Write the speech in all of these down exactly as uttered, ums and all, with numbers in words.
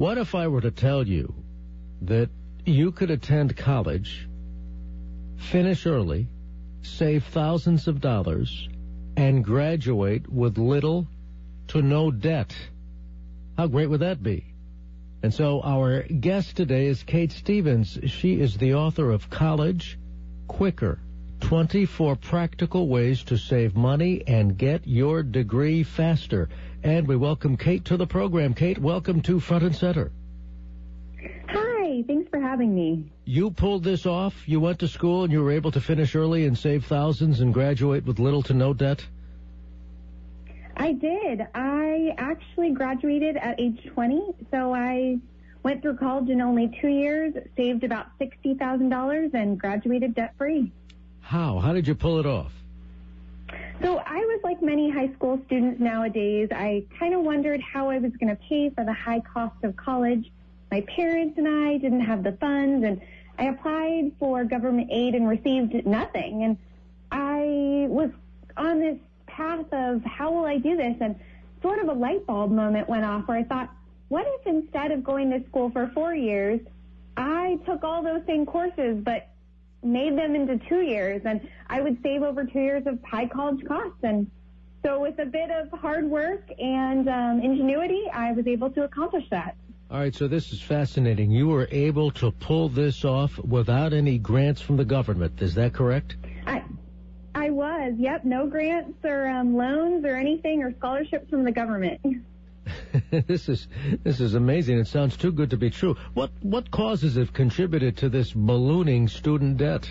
What if I were to tell you that you could attend college, finish early, save thousands of dollars, and graduate with little to no debt? How great would that be? And so our guest today is Kate Stevens. She is the author of College Quicker, twenty-four Practical Ways to Save Money and Get Your Degree Faster. And we welcome Kate to the program. Kate, welcome to Front and Center. Hi, thanks for having me. You pulled this off? You went to school and you were able to finish early and save thousands and graduate with little to no debt? I did. I actually graduated at age twenty, so I went through college in only two years, saved about sixty thousand dollars, and graduated debt-free. How? How did you pull it off? So I was like many high school students nowadays. I kind of wondered how I was going to pay for the high cost of college. My parents and I didn't have the funds, and I applied for government aid and received nothing. And I was on this path of how will I do this, and sort of a light bulb moment went off where I thought, what if instead of going to school for four years, I took all those same courses but made them into two years, and I would save over two years of high college costs. And so with a bit of hard work and um, ingenuity, I was able to accomplish that. All right, so this is fascinating. You were able to pull this off without any grants from the government. Is that correct? I I was, yep. No grants or um, loans or anything or scholarships from the government. This is this is amazing. It sounds too good to be true. What what causes have contributed to this ballooning student debt?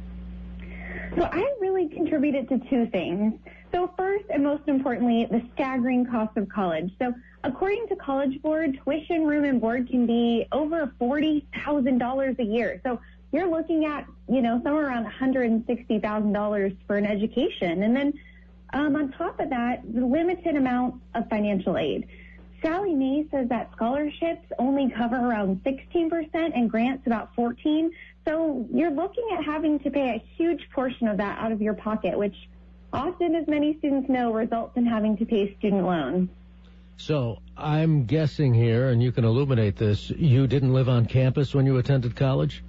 So I really contributed to two things. So first and most importantly, the staggering cost of college. So according to College Board, tuition, room, and board can be over forty thousand dollars a year. So you're looking at, you know, somewhere around one hundred sixty thousand dollars for an education. And then um, on top of that, the limited amount of financial aid. Sally Mae says that scholarships only cover around sixteen percent and grants about fourteen percent. So you're looking at having to pay a huge portion of that out of your pocket, which often, as many students know, results in having to pay student loans. So I'm guessing here, and you can illuminate this, you didn't live on campus when you attended college?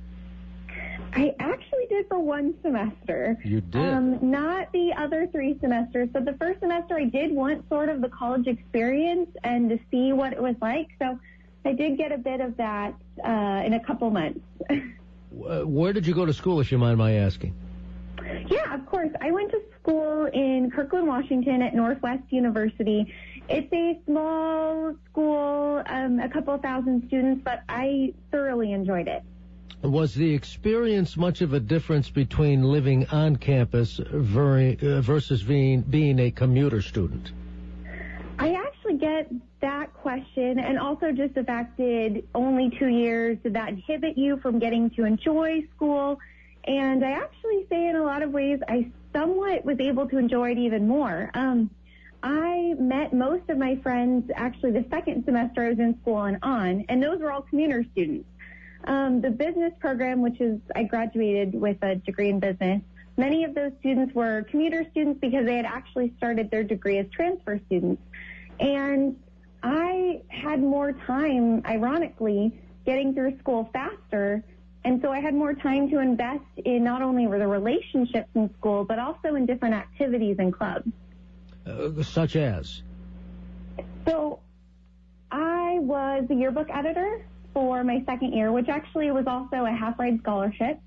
I actually did for one semester. You did? Um, not the other three semesters. So the first semester I did want sort of the college experience and to see what it was like. So I did get a bit of that uh, in a couple months. Where did you go to school, if you mind my asking? Yeah, of course. I went to school in Kirkland, Washington at Northwest University. It's a small school, um, a couple thousand students, but I thoroughly enjoyed it. Was the experience much of a difference between living on campus versus being, being a commuter student? I actually get that question, and also just the fact that only two years, did that inhibit you from getting to enjoy school? And I actually say in a lot of ways I somewhat was able to enjoy it even more. Um, I met most of my friends actually the second semester I was in school and on, and those were all commuter students. Um, the business program, which is, I graduated with a degree in business, many of those students were commuter students because they had actually started their degree as transfer students. And I had more time, ironically, getting through school faster, and so I had more time to invest in not only the relationships in school, but also in different activities and clubs. Uh, such as? So I was the yearbook editor for my second year, which actually was also a half-ride scholarship.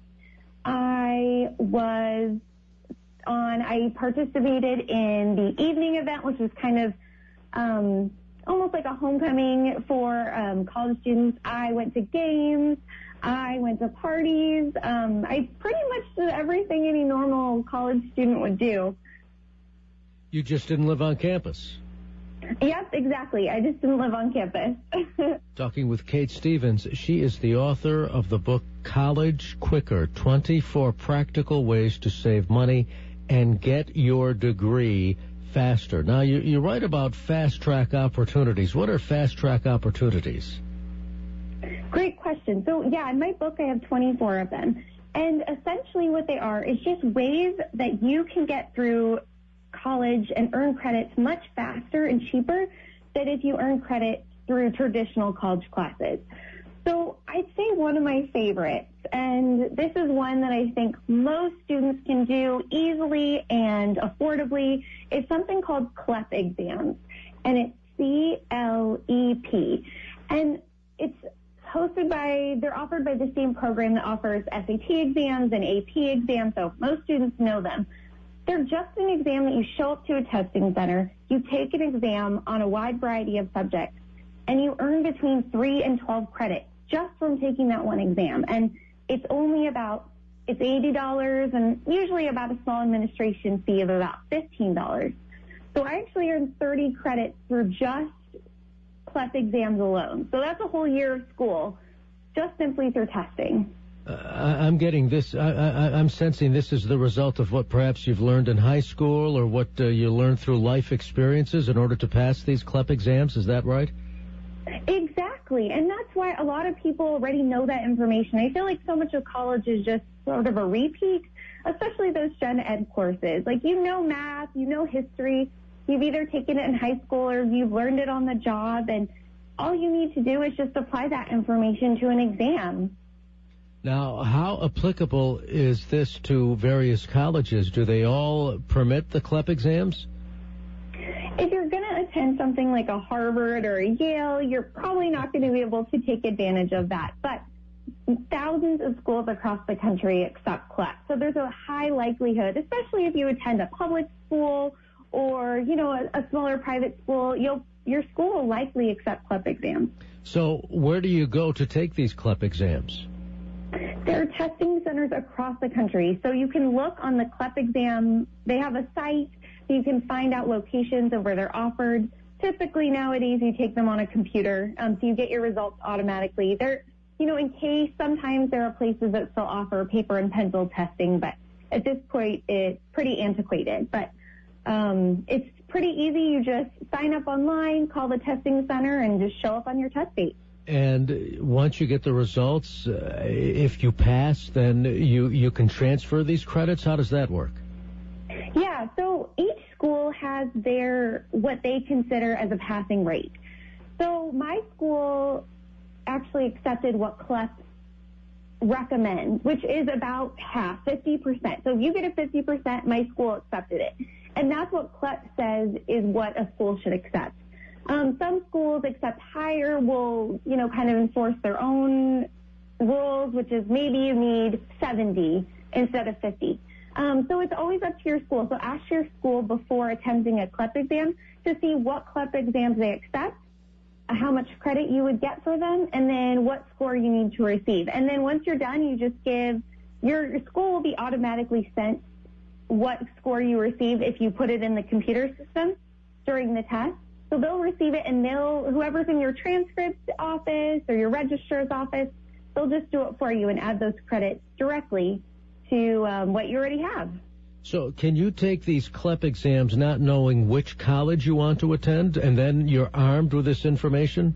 I was on, I participated in the evening event, which was kind of um, almost like a homecoming for um, college students. I went to games. I went to parties. Um, I pretty much did everything any normal college student would do. You just didn't live on campus. Yep, exactly. I just didn't live on campus. Talking with Kate Stevens. She is the author of the book College Quicker, twenty-four Practical Ways to Save Money and Get Your Degree Faster. Now, you, you write about fast-track opportunities. What are fast-track opportunities? Great question. So, yeah, in my book I have twenty-four of them. And essentially what they are is just ways that you can get through college and earn credits much faster and cheaper than if you earn credit through traditional college classes. So I'd say one of my favorites, and this is one that I think most students can do easily and affordably, is something called CLEP exams, and it's C L E P. And it's hosted by, they're offered by the same program that offers S A T exams and A P exams, so most students know them. They're just an exam that you show up to a testing center, you take an exam on a wide variety of subjects, and you earn between three and twelve credits just from taking that one exam. And it's only about, it's eighty dollars and usually about a small administration fee of about fifteen dollars. So I actually earned thirty credits through just CLEP exams alone. So that's a whole year of school just simply through testing. Uh, I'm getting this, I, I, I'm sensing this is the result of what perhaps you've learned in high school or what uh, you learned through life experiences in order to pass these CLEP exams. Is that right? Exactly, and that's why a lot of people already know that information. I feel like so much of college is just sort of a repeat, especially those gen ed courses. Like, you know math, you know history, you've either taken it in high school or you've learned it on the job, and all you need to do is just apply that information to an exam. Now, how applicable is this to various colleges? Do they all permit the CLEP exams? If you're going to attend something like a Harvard or a Yale, you're probably not going to be able to take advantage of that. But thousands of schools across the country accept CLEP. So there's a high likelihood, especially if you attend a public school or, you know, a, a smaller private school, you'll, your school will likely accept CLEP exams. So where do you go to take these CLEP exams? There are testing centers across the country. So you can look on the CLEP exam. They have a site. You can find out locations of where they're offered. Typically nowadays you take them on a computer, um, so you get your results automatically. There, you know, in case sometimes there are places that still offer paper and pencil testing, but at this point it's pretty antiquated. But um, it's pretty easy. You just sign up online, call the testing center, and just show up on your test date. And once you get the results, uh, if you pass, then you, you can transfer these credits? How does that work? Yeah, so each school has their, what they consider as a passing rate. So my school actually accepted what CLEP recommends, which is about half, fifty percent. So if you get a fifty percent, my school accepted it. And that's what CLEP says is what a school should accept. Um, some schools accept higher, will, you know, kind of enforce their own rules, which is maybe you need seventy instead of fifty. Um, so it's always up to your school. So ask your school before attempting a CLEP exam to see what CLEP exams they accept, how much credit you would get for them, and then what score you need to receive. And then once you're done, you just give, your, your school will be automatically sent what score you receive if you put it in the computer system during the test. So they'll receive it, and they'll, whoever's in your transcript office or your registrar's office, they'll just do it for you and add those credits directly to um, what you already have. So can you take these CLEP exams not knowing which college you want to attend, and then you're armed with this information?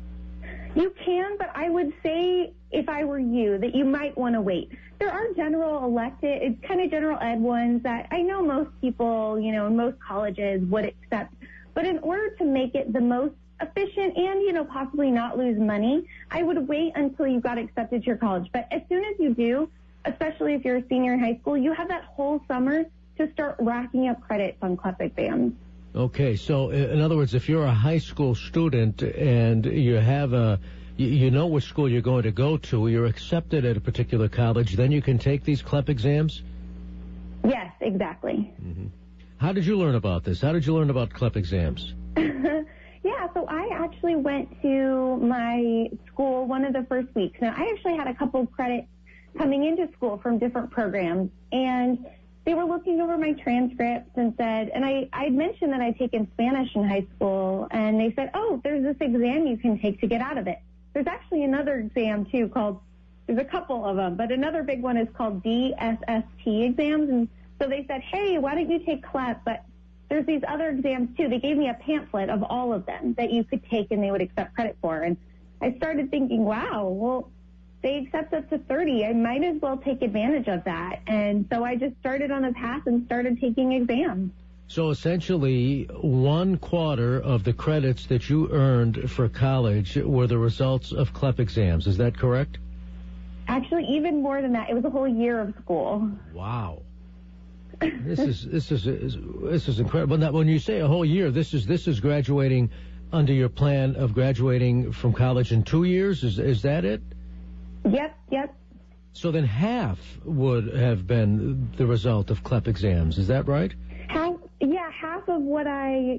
You can, but I would say, if I were you, that you might want to wait. There are general elected, it's kind of general ed ones that I know most people, you know, in most colleges would accept. But in order to make it the most efficient and, you know, possibly not lose money, I would wait until you got accepted to your college. But as soon as you do, especially if you're a senior in high school, you have that whole summer to start racking up credits on CLEP exams. Okay, so in other words, if you're a high school student and you have a, you know which school you're going to go to, you're accepted at a particular college, then you can take these CLEP exams? Yes, exactly. Mm-hmm. How did you learn about this? How did you learn about CLEP exams? Yeah, so I actually went to my school one of the first weeks. Now, I actually had a couple of credits coming into school from different programs, and they were looking over my transcripts and said, and I I'd mentioned that I'd taken Spanish in high school, and they said, oh, there's this exam you can take to get out of it. There's actually another exam, too, called, there's a couple of them, but another big one is called D S S T exams, and so they said, hey, why don't you take CLEP, but there's these other exams, too. They gave me a pamphlet of all of them that you could take and they would accept credit for, and I started thinking, wow, well, they accept up to thirty. I might as well take advantage of that. And so I just started on a path and started taking exams. So essentially, one quarter of the credits that you earned for college were the results of C L E P exams. Is that correct? Actually, even more than that. It was a whole year of school. Wow. This is this is this is incredible. Now, when you say a whole year, this is this is graduating under your plan of graduating from college in two years. Is is that it? Yep, yep. So then half would have been the result of C L E P exams. Is that right? Half, yeah, half of what I,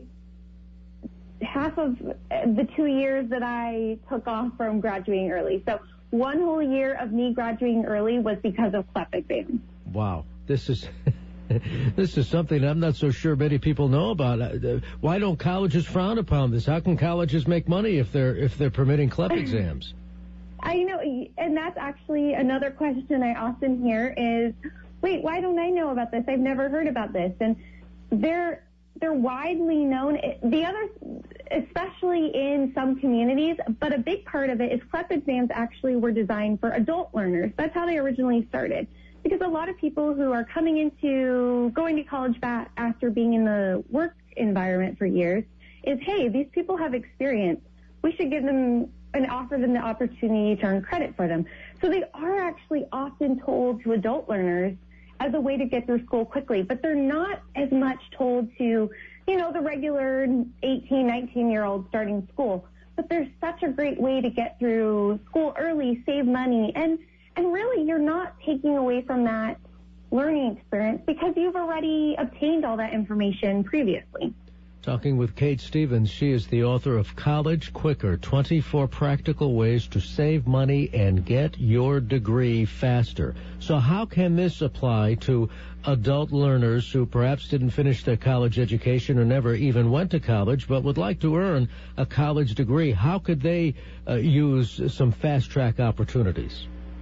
half of the two years that I took off from graduating early. So one whole year of me graduating early was because of C L E P exams. Wow, this is this is something I'm not so sure many people know about. Why don't colleges frown upon this? How can colleges make money if they're if they're permitting C L E P exams? I know, and that's actually another question I often hear is, wait, why don't I know about this? I've never heard about this. And they're they're widely known. The other, especially in some communities, but a big part of it is C L E P exams actually were designed for adult learners. That's how they originally started. Because a lot of people who are coming into going to college back after being in the work environment for years is, hey, these people have experience. We should give them and offer them the opportunity to earn credit for them. So they are actually often told to adult learners as a way to get through school quickly, but they're not as much told to, you know, the regular eighteen, nineteen-year-old starting school. But there's such a great way to get through school early, save money, and, and really you're not taking away from that learning experience because you've already obtained all that information previously. Talking with Kate Stevens. She is the author of College Quicker, twenty-four Practical Ways to Save Money and Get Your Degree Faster. So how can this apply to adult learners who perhaps didn't finish their college education or never even went to college but would like to earn a college degree? How could they uh, use some fast-track opportunities?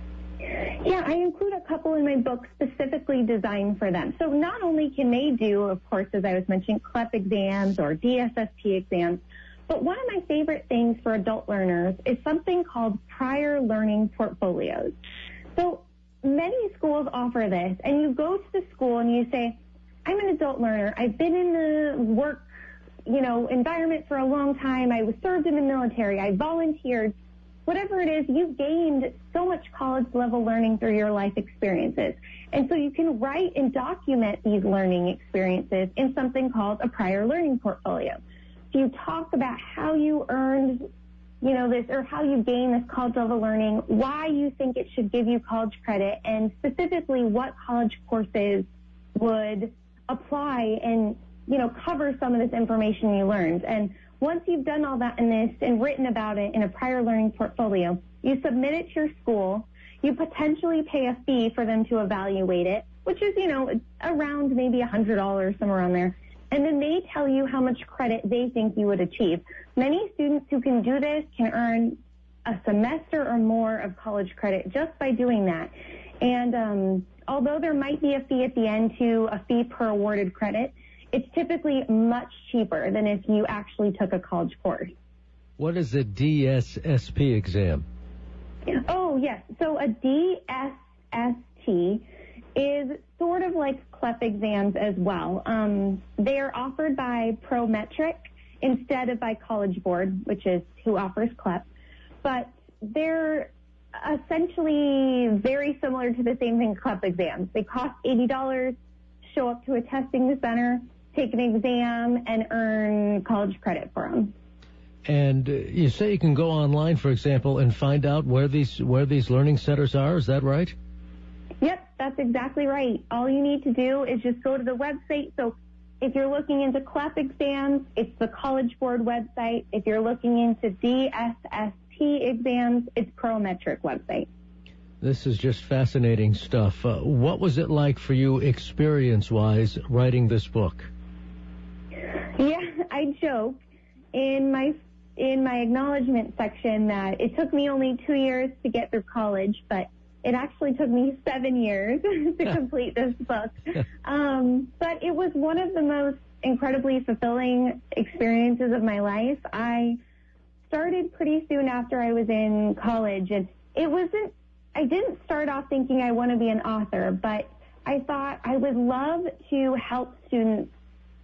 Yeah, I include a couple in my book specifically designed for them. So not only can they do, of course, as I was mentioning, C L E P exams or D S S P exams, but one of my favorite things for adult learners is something called prior learning portfolios. So many schools offer this, and you go to the school and you say, I'm an adult learner. I've been in the work, you know, environment for a long time. I was served in the military. I volunteered. Whatever it is, you've gained so much college-level learning through your life experiences. And so you can write and document these learning experiences in something called a prior learning portfolio. So you talk about how you earned, you know, this, or how you gained this college-level learning, why you think it should give you college credit, and specifically what college courses would apply and, you know, cover some of this information you learned. And once you've done all that in this and written about it in a prior learning portfolio, you submit it to your school. You potentially pay a fee for them to evaluate it, which is, you know, around maybe one hundred dollars, somewhere around there. And then they tell you how much credit they think you would achieve. Many students who can do this can earn a semester or more of college credit just by doing that. And um, although there might be a fee at the end to a fee per awarded credit, it's typically much cheaper than if you actually took a college course. What is a D S S P exam? Oh, yes. So a D S S T is sort of like C L E P exams as well. Um, they are offered by Prometric instead of by College Board, which is who offers C L E P. But they're essentially very similar to the same thing C L E P exams. They cost eighty dollars, show up to a testing center, take an exam, and earn college credit for them. And uh, you say you can go online, for example, and find out where these where these learning centers are. Is that right? Yep, that's exactly right. All you need to do is just go to the website. So if you're looking into C L E P exams, it's the College Board website. If you're looking into D S S T exams, it's Prometric website. This is just fascinating stuff. Uh, what was it like for you experience-wise writing this book? Yeah, I joke in my in my acknowledgement section that it took me only two years to get through college, but it actually took me seven years to complete this book. Um, but it was one of the most incredibly fulfilling experiences of my life. I started pretty soon after I was in college, and it wasn't, I didn't start off thinking I want to be an author, but I thought I would love to help students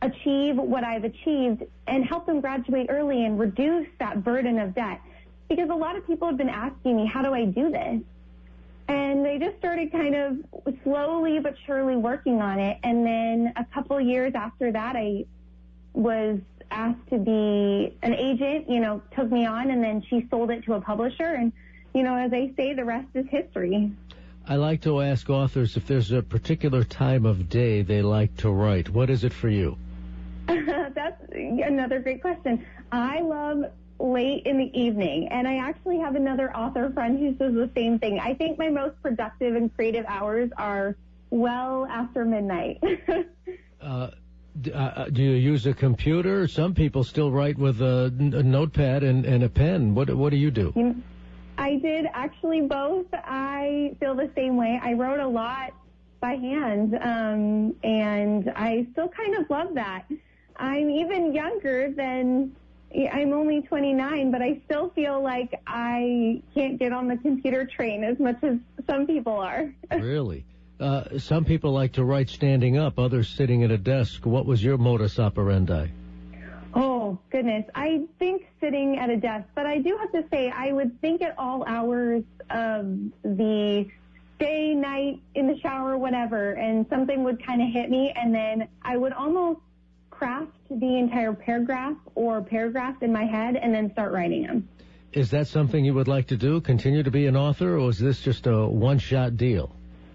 achieve what I've achieved and help them graduate early and reduce that burden of debt. Because a lot of people have been asking me, how do I do this? And they just started kind of slowly but surely working on it. And then a couple years after that, I was asked to be an agent, you know, took me on, and then she sold it to a publisher. And, you know, as I say, the rest is history. I like to ask authors if there's a particular time of day they like to write. What is it for you? That's another great question. I love late in the evening, and I actually have another author friend who says the same thing. I think my most productive and creative hours are well after midnight. uh, d- uh, do you use a computer? Some people still write with a, a notepad and, and a pen. What, what do you do? You know, I did actually both. I feel the same way. I wrote a lot by hand, um, and I still kind of love that. I'm even younger than, I'm only twenty-nine, but I still feel like I can't get on the computer train as much as some people are. Really? Uh, some people like to write standing up, others sitting at a desk. What was your modus operandi? Oh, goodness. I think sitting at a desk, but I do have to say I would think at all hours of the day, night, in the shower, whatever, and something would kind of hit me, and then I would almost craft the entire paragraph or paragraphs in my head and then start writing them. Is that something you would like to do, continue to be an author, or is this just a one-shot deal?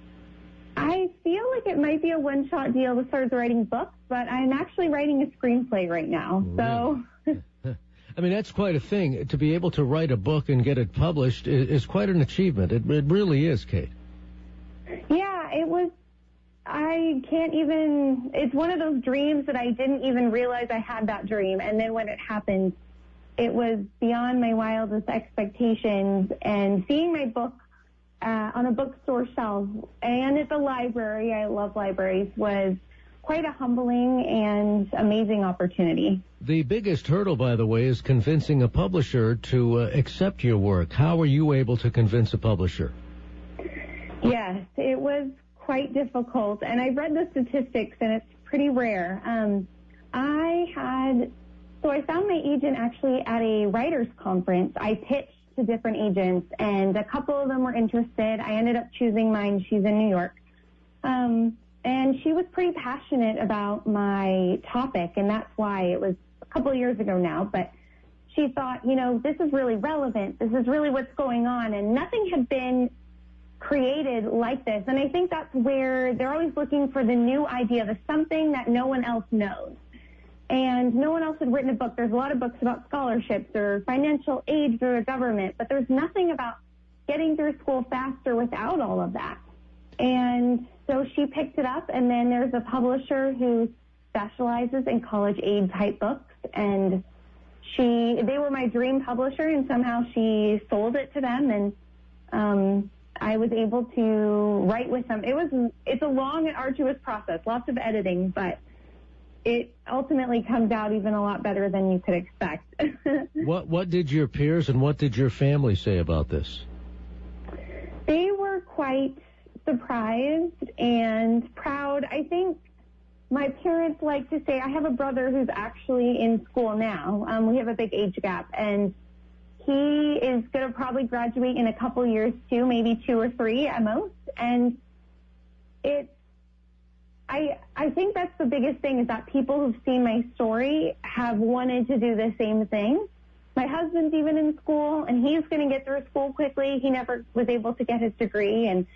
I feel like it might be a one-shot deal as far as writing books, but I'm actually writing a screenplay right now. So, I mean, that's quite a thing. To be able to write a book and get it published is, is quite an achievement. It, it really is, Kate. Yeah, it was. I can't even, it's one of those dreams that I didn't even realize I had that dream. And then when it happened, it was beyond my wildest expectations. And seeing my book uh, on a bookstore shelf and at the library, I love libraries, was quite a humbling and amazing opportunity. The biggest hurdle, by the way, is convincing a publisher to uh, accept your work. How were you able to convince a publisher? Yes, it was quite difficult, and I read the statistics, and it's pretty rare. Um, I had, so I found my agent actually at a writers' conference. I pitched to different agents, and a couple of them were interested. I ended up choosing mine. She's in New York. Um, and she was pretty passionate about my topic, and that's why it was a couple of years ago now, but she thought, you know, this is really relevant. This is really what's going on, and nothing had been created like this. And I think that's where they're always looking for the new idea, the something that no one else knows. And no one else had written a book. There's a lot of books about scholarships or financial aid through the government, but there's nothing about getting through school faster without all of that. And so she picked it up, and then there's a publisher who specializes in college aid type books, and she, they were my dream publisher, and somehow she sold it to them, and um I was able to write with them. It was, it's a long and arduous process, lots of editing, but it ultimately comes out even a lot better than you could expect. What What did your peers and what did your family say about this? They were quite surprised and proud. I think my parents like to say, I have a brother who's actually in school now. Um, we have a big age gap, and he is going to probably graduate in a couple years too, maybe two or three at most. And it, I, I think that's the biggest thing, is that people who've seen my story have wanted to do the same thing. My husband's even in school, and he's going to get through school quickly. He never was able to get his degree. And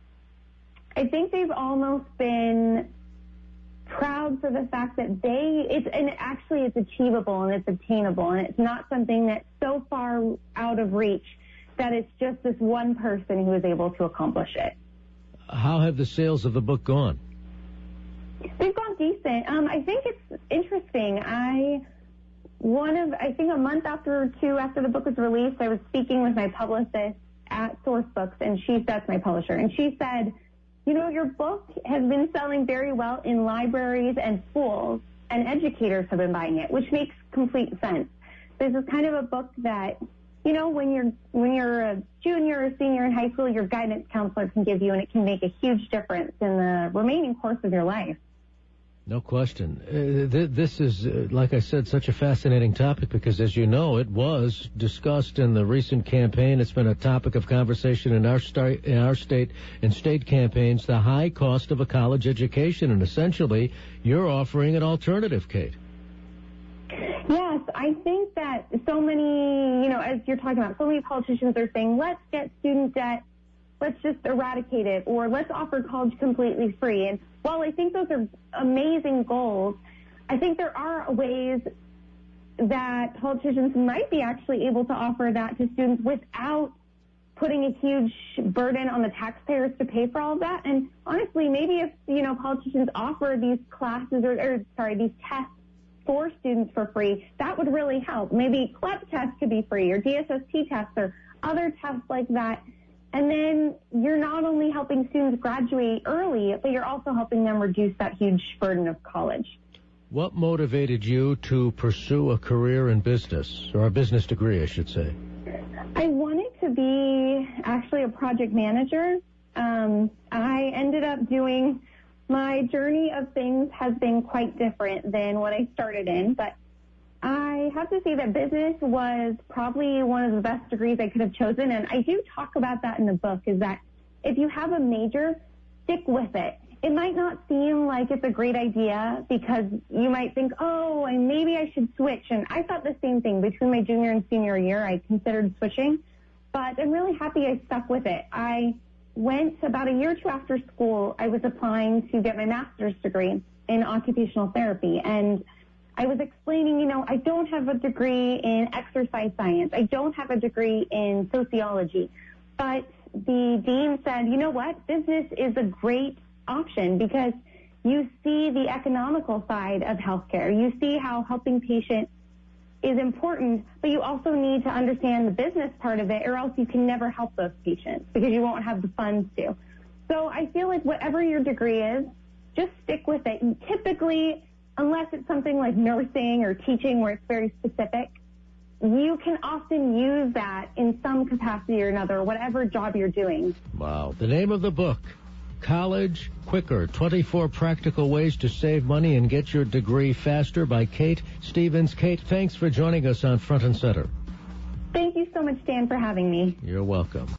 I think they've almost been proud for the fact that they, it's, and actually it's achievable and it's obtainable, and it's not something that's so far out of reach that it's just this one person who is able to accomplish it. How have the sales of the book gone? They've gone decent. Um, I think it's interesting. I, one of, I think a month after or two after the book was released, I was speaking with my publicist at Source Books, and she, that's my publisher, and she said, you know, your book has been selling very well in libraries and schools, and educators have been buying it, which makes complete sense. This is kind of a book that, you know, when you're when you're a junior or senior in high school, your guidance counselor can give you, and it can make a huge difference in the remaining course of your life. No question. Uh, th- this is, uh, like I said, such a fascinating topic because, as you know, it was discussed in the recent campaign. It's been a topic of conversation in our, sta- in our state and state campaigns, the high cost of a college education. And essentially, you're offering an alternative, Kate. Yes, I think that so many, you know, as you're talking about, so many politicians are saying, let's get student debt, let's just eradicate it, or let's offer college completely free. And while I think those are amazing goals, I think there are ways that politicians might be actually able to offer that to students without putting a huge burden on the taxpayers to pay for all of that. And honestly, maybe if, you know, politicians offer these classes or, or sorry, these tests for students for free, that would really help. Maybe C L E P tests could be free, or D S S T tests, or other tests like that. And then you're not only helping students graduate early, but you're also helping them reduce that huge burden of college. What motivated you to pursue a career in business, or a business degree, I should say? I wanted to be actually a project manager. Um, I ended up doing, my journey of things has been quite different than what I started in, but I have to say that business was probably one of the best degrees I could have chosen, and I do talk about that in the book, is that if you have a major, stick with it. It might not seem like it's a great idea because you might think, oh, and maybe I should switch, and I thought the same thing. Between my junior and senior year, I considered switching, but I'm really happy I stuck with it. I went about a year or two after school, I was applying to get my master's degree in occupational therapy, and I was explaining, you know, I don't have a degree in exercise science. I don't have a degree in sociology. But the dean said, you know what, business is a great option because you see the economical side of healthcare. You see how helping patients is important, but you also need to understand the business part of it, or else you can never help those patients because you won't have the funds to. So I feel like whatever your degree is, just stick with it. And typically, unless it's something like nursing or teaching where it's very specific, you can often use that in some capacity or another, whatever job you're doing. Wow. The name of the book, College Quicker, twenty-four Practical Ways to Save Money and Get Your Degree Faster, by Kate Stevens. Kate, thanks for joining us on Front and Center. Thank you so much, Dan, for having me. You're welcome.